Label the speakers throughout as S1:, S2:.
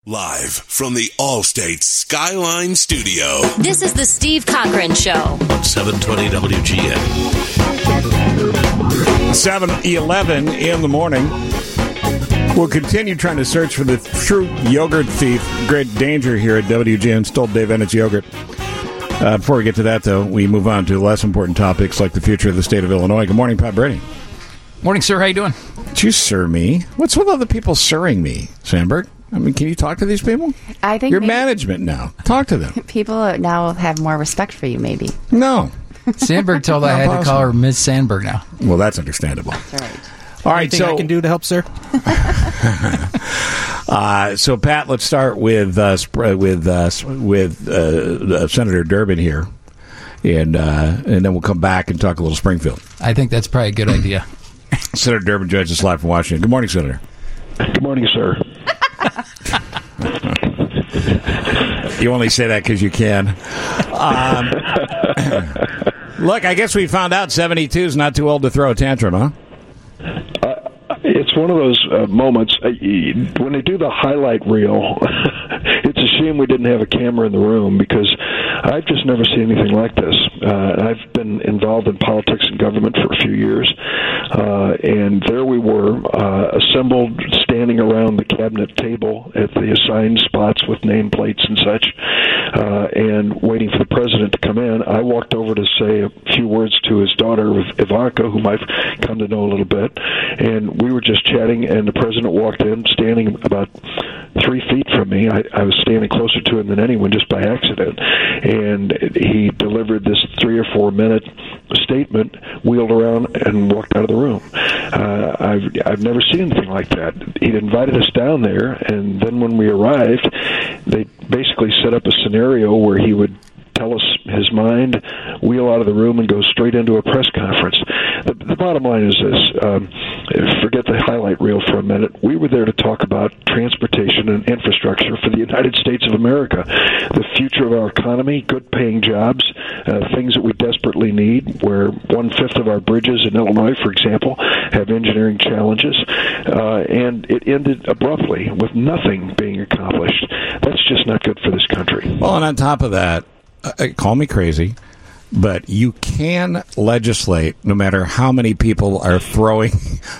S1: Live from the Allstate Skyline Studio.
S2: This is the Steve Cochran Show.
S1: On 720 WGN.
S3: 7:11 in the morning. We'll continue trying to search for the true yogurt thief. Great danger here at WGN. Stole Dave Ennett's yogurt. Before we get to that, though, we move on to less important topics like the future of the state of Illinois. Good morning, Pat Brady.
S4: Morning, sir. How you doing?
S3: Did you sir me? What's with other people sirring me, Sandberg? I mean, can you talk to these people?
S5: I think
S3: you're management now. Talk to them.
S5: People now have more respect for you, maybe.
S3: No.
S4: Sandberg told I had to call her Ms. Sandberg now.
S3: Well, that's understandable.
S5: That's right.
S3: All right,
S6: anything I can do to help, sir?
S3: So, Pat, let's start with Senator Durbin here, and then we'll come back and talk a little Springfield.
S4: I think that's probably a good idea.
S3: Senator Durbin joins us live from Washington. Good morning, Senator.
S7: Good morning, sir.
S3: You only say that because you can. Look, I guess we found out 72 is not too old to throw a tantrum, huh?
S7: It's one of those moments when they do the highlight reel. It's a shame we didn't have a camera in the room because I've just never seen anything like this. I've been involved in politics and government for a few years, and there we were, assembled, standing around the cabinet table at the assigned spots with nameplates and such, and waiting for the president to come in. I walked over to say a few words to his daughter, Ivanka, whom I've come to know a little bit, and we were just chatting, and the president walked in, standing about 3 feet from me. I was standing closer to him than anyone just by accident, and he delivered this 3 or 4 minute statement, wheeled around, and walked out of the room. I've never seen anything like that. He'd invited us down there, and then when we arrived, they basically set up a scenario where he would tell us his mind, wheel out of the room, and go straight into a press conference. The bottom line is this. Forget the highlight reel for a minute. We were there to talk about transportation and infrastructure for the United States of America, the future of our economy, good-paying jobs, things that we desperately need, where 1/5 of our bridges in Illinois, for example, have engineering challenges, and it ended abruptly with nothing being accomplished. That's just not good for this country.
S3: Well, and on top of that, call me crazy, but you can legislate no matter how many people are throwing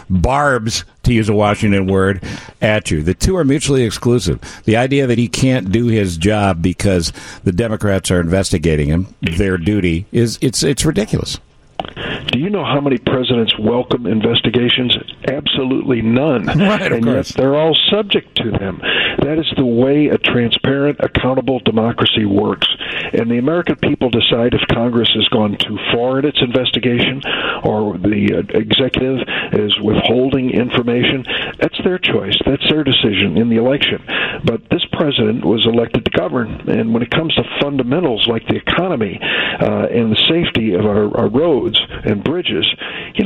S3: barbs, to use a Washington word, at you. The two are mutually exclusive. The idea that he can't do his job because the Democrats are investigating him, their duty, it's ridiculous.
S7: Do you know how many presidents welcome investigations? Absolutely none.
S3: Right,
S7: and yet they're all subject to them. That is the way a transparent, accountable democracy works. And the American people decide if Congress has gone too far in its investigation or the executive is withholding information. That's their choice. That's their decision in the election. But this president was elected to govern. And when it comes to fundamentals like the economy and the safety of our roads and bridges, get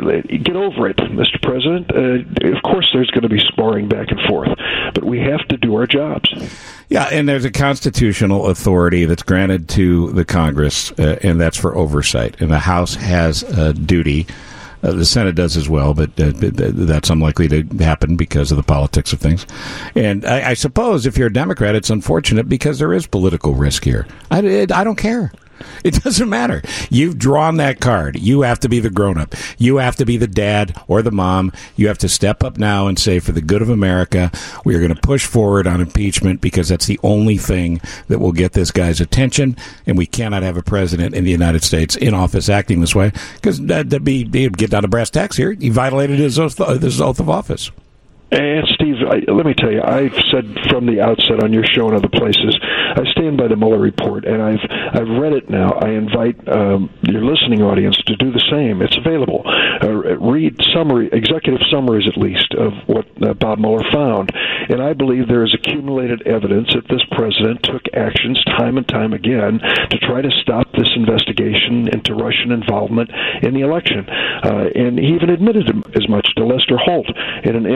S7: over it, Mr. President. Of course there's going to be sparring back and forth, but we have to do our jobs.
S3: Yeah, and there's a constitutional authority that's granted to the Congress, and that's for oversight. And the House has a duty. The Senate does as well, but that's unlikely to happen because of the politics of things. And I suppose if you're a Democrat, it's unfortunate because there is political risk here. I don't care. It doesn't matter. You've drawn that card. You have to be the grown-up. You have to be the dad or the mom. You have to step up now and say, for the good of America, we are going to push forward on impeachment because that's the only thing that will get this guy's attention, and we cannot have a president in the United States in office acting this way because he'd get down to brass tacks here. He violated his oath of office.
S7: And Steve, let me tell you, I've said from the outset on your show and other places, I stand by the Mueller report, and I've read it now. I invite your listening audience to do the same. It's available. Read executive summaries at least of what Bob Mueller found, and I believe there is accumulated evidence that this president took actions time and time again to try to stop this investigation into Russian involvement in the election, and he even admitted as much to Lester Holt in an interview when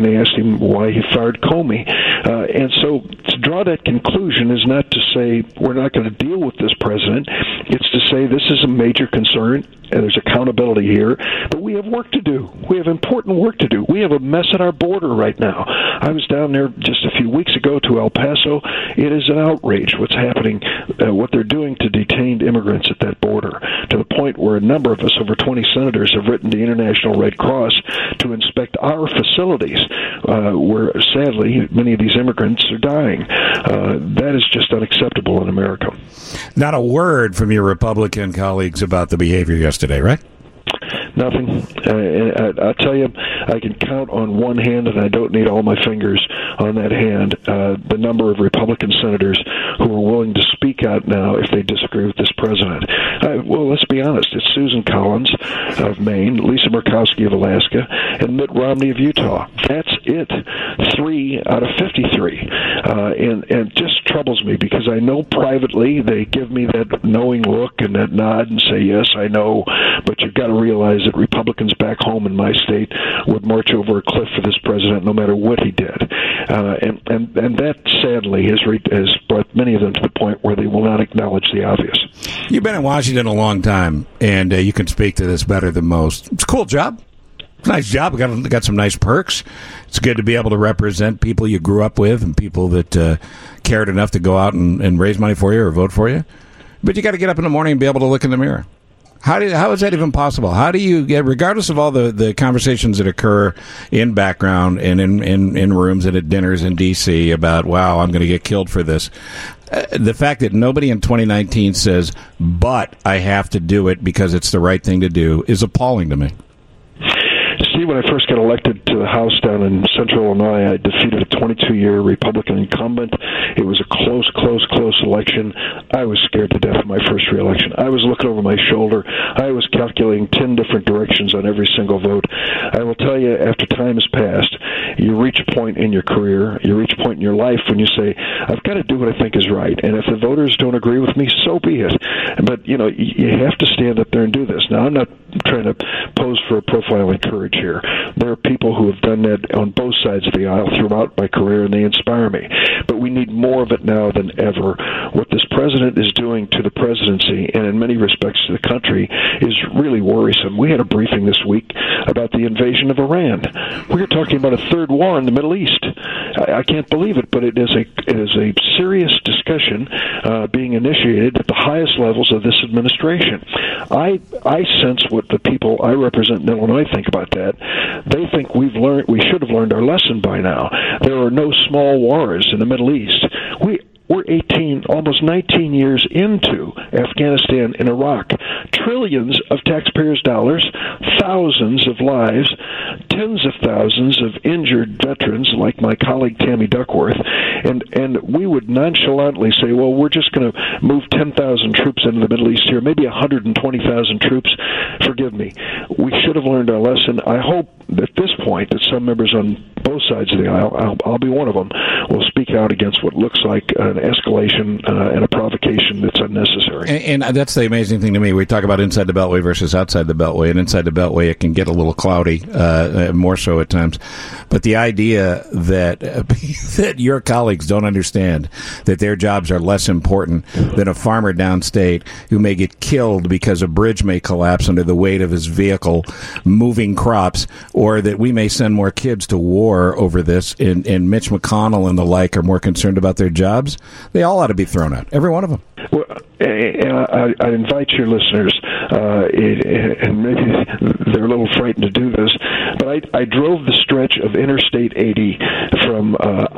S7: when they asked him why he fired Comey. And so to draw that conclusion is not to say we're not going to deal with this president. It's to say this is a major concern, and there's accountability here, but we have work to do. We have important work to do. We have a mess at our border right now. I was down there just a few weeks ago to El Paso. It is an outrage what's happening, what they're doing to detained immigrants at that border, to the point where a number of us, over 20 senators, have written the International Red Cross to inspect our facilities, where sadly many of these immigrants are dying. That is just unacceptable in America.
S3: Not a word from your Republican colleagues about the behavior yesterday, right?
S7: Nothing. And I'll tell you, I can count on one hand, and I don't need all my fingers on that hand, the number of Republican senators who are willing to speak out now if they disagree with this president. Well, let's be honest. It's Susan Collins of Maine, Lisa Murkowski of Alaska, and Mitt Romney of Utah. That's it. 3 out of 53. And it just troubles me because I know privately they give me that knowing look and that nod and say, yes, I know, but you've got to realize that Republicans back home in my state would march over a cliff for this president no matter what he did. And that, sadly, has brought many of them to the point where they will not acknowledge the obvious.
S3: You've been in Washington a long time, and you can speak to this better than most. It's a cool job. It's a nice job. We got some nice perks. It's good to be able to represent people you grew up with and people that cared enough to go out and raise money for you or vote for you. But you got to get up in the morning and be able to look in the mirror. How is that even possible? How do you get, regardless of all the conversations that occur in background and in rooms and at dinners in D.C. about, wow, I'm going to get killed for this, the fact that nobody in 2019 says, but I have to do it because it's the right thing to do is appalling to me.
S7: Steve, when I first got elected to the House down in central Illinois, I defeated a 22-year Republican incumbent. It was a close election. I was scared to death of my first re-election. I was looking over my shoulder. I was calculating 10 different directions on every single vote. I will tell you, after time has passed, you reach a point in your career, you reach a point in your life when you say, I've got to do what I think is right. And if the voters don't agree with me, so be it. But, you have to stand up there and do this. Now, I'm not trying to pose for a profiling courage here. There are people who have done that on both sides of the aisle throughout my career, and they inspire me. But we need more of it now than ever. What this president is doing to the presidency, and in many respects to the country, is really worrisome. We had a briefing this week about the invasion of Iran. We're talking about a third war in the Middle East. I can't believe it, but it is a serious discussion being initiated at the highest levels of this administration. I sense what the people I represent in Illinois think about that. They think we should have learned our lesson by now. There are no small wars in the Middle East. We're 18, almost 19 years into Afghanistan and Iraq. Trillions of taxpayers' dollars, thousands of lives, tens of thousands of injured veterans like my colleague Tammy Duckworth, and we would nonchalantly say, well, we're just going to move 10,000 troops into the Middle East here, maybe 120,000 troops. Forgive me. We should have learned our lesson. I hope at this point that some members on both sides of the aisle, I'll be one of them, will speak out against what looks like an escalation and a provocation that's unnecessary.
S3: And that's the amazing thing to me. We talk about inside the Beltway versus outside the Beltway, and inside the Beltway it can get a little cloudy, more so at times. But the idea that that your colleagues don't understand that their jobs are less important than a farmer downstate who may get killed because a bridge may collapse under the weight of his vehicle moving crops, or that we may send more kids to war over this, and Mitch McConnell and the like are more concerned about their jobs, they all ought to be thrown out. Every one of them.
S7: Well, I invite your listeners, and maybe they're a little frightened to do this, but I drove the stretch of Interstate 80 from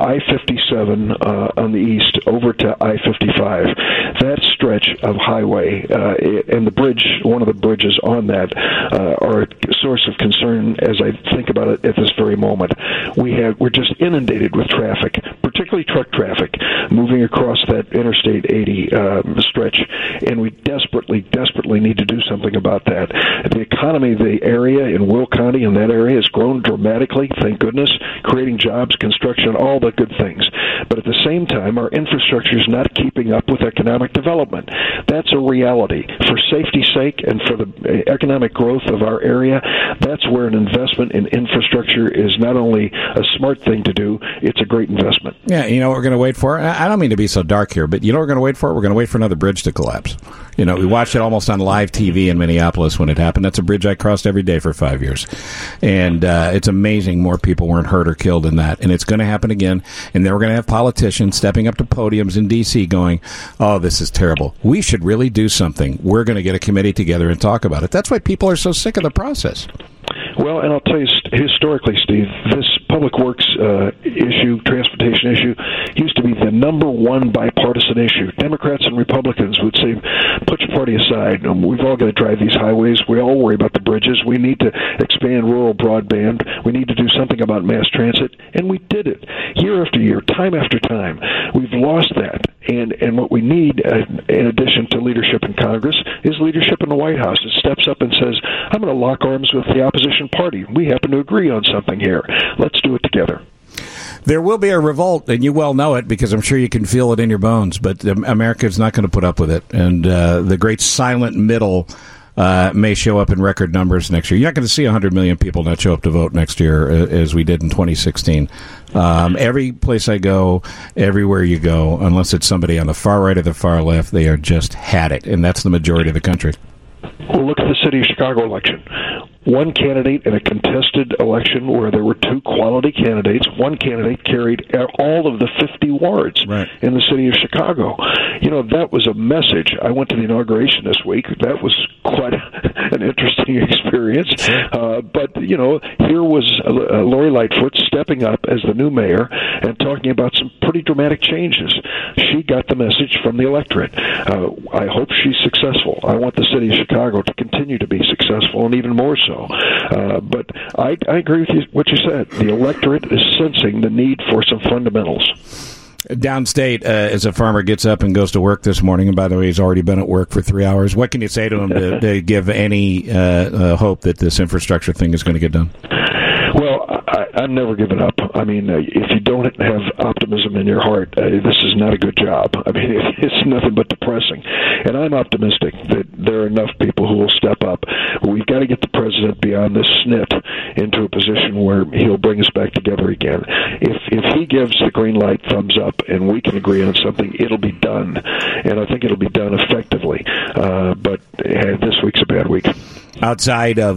S7: I-57 on the east over to I-55. That stretch of highway and the bridge, one of the bridges on that, are a source of concern as I think about it at this very moment. We're just inundated with traffic, particularly particularly truck traffic moving across that Interstate 80 stretch, and we desperately need to do something about that. The economy of the area in Will County and that area has grown dramatically, thank goodness, creating jobs, construction, all the good things. But at the same time, our infrastructure is not keeping up with economic development. That's a reality. For safety's sake and for the economic growth of our area, that's where an investment in infrastructure is not only a smart thing to do, it's a great investment.
S3: Yeah, you know what we're going to wait for? I don't mean to be so dark here, but you know what we're going to wait for? We're going to wait for another bridge to collapse. You know, we watched it almost on live TV in Minneapolis when it happened. That's a bridge I crossed every day for 5 years. And it's amazing more people weren't hurt or killed in that. And it's going to happen again. And then we're going to have politicians stepping up to podiums in D.C. going, oh, this is terrible. We should really do something. We're going to get a committee together and talk about it. That's why people are so sick of the process.
S7: Well, and I'll tell you, historically, Steve, this public works issue, transportation issue, used to be the number one bipartisan issue. Democrats and Republicans would say, put your party aside. We've all got to drive these highways. We all worry about the bridges. We need to expand rural broadband. We need to do something about mass transit. And we did it year after year, time after time. We've lost that. And what we need, in addition to leadership in Congress, is leadership in the White House. It steps up and says, I'm going to lock arms with the opposition party. We happen to agree on something here. Let's do it together.
S3: There will be a revolt, and you well know it because I'm sure you can feel it in your bones, but America is not going to put up with it. And the great silent middle may show up in record numbers next year. You're not going to see 100 million people not show up to vote next year as we did in 2016. Every place I go, everywhere you go, unless it's somebody on the far right or the far left, they are just had it, and that's the majority of the country.
S7: Well, look at the city of Chicago election. One candidate in a contested election where there were two quality candidates, one candidate carried all of the 50 wards in the city of Chicago. You know, that was a message. I went to the inauguration this week. That was quite an interesting experience. But, you know, here was Lori Lightfoot stepping up as the new mayor and talking about some pretty dramatic changes. She got the message from the electorate. I hope she's successful. I want the city of Chicago to continue to be successful, and even more so. But I agree with you, what you said. The electorate is sensing the need for some fundamentals.
S3: Downstate, as a farmer gets up and goes to work this morning, and by the way, he's already been at work for 3 hours, what can you say to him to give any hope that this infrastructure thing is going to get done?
S7: Well, I'm never giving up. I mean, if you don't have optimism in your heart, this is not a good job. I mean, it's nothing but depressing. And I'm optimistic that there are enough people who will step up. We've got to get the president beyond this snit into a position where he'll bring us back together again. If he gives the green light, thumbs up, and we can agree on something, it'll be done. And I think it'll be done effectively. But this week's a bad week.
S3: Outside of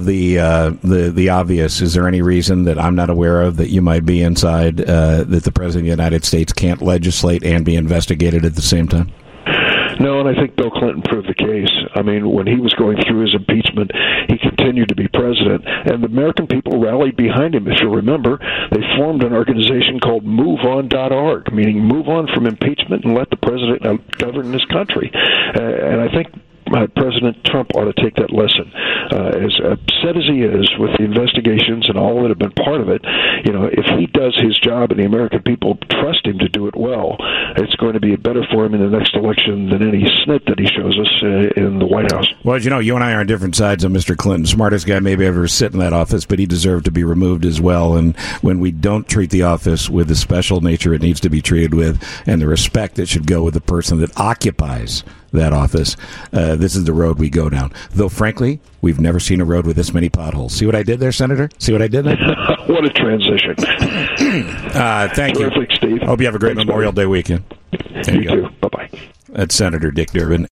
S3: the obvious, is there any reason that I'm not aware of that you might be inside that the President of the United States can't legislate and be investigated at the same time?
S7: No, and I think Bill Clinton proved the case. I mean, when he was going through his impeachment, he continued to be president, and the American people rallied behind him. If you remember, they formed an organization called MoveOn.org, meaning move on from impeachment and let the president govern this country. And I think President Trump ought to take that lesson. As upset as he is with the investigations and all that have been part of it, you know, if he does his job and the American people trust him to do it well, it's going to be better for him in the next election than any snit that he shows us in the White House.
S3: Well, as you know, you and I are on different sides of Mr. Clinton. Smartest guy maybe ever sit in that office, but he deserved to be removed as well. And when we don't treat the office with the special nature it needs to be treated with and the respect that should go with the person that occupies that office, this is the road we go down. Though, frankly, we've never seen a road with this many potholes. See what I did there, Senator? See what I did there?
S7: What a transition.
S3: Thank
S7: Terrific,
S3: you.
S7: Steve.
S3: Hope you have a great Memorial Day weekend.
S7: You too. Bye-bye.
S3: That's Senator Dick Durbin.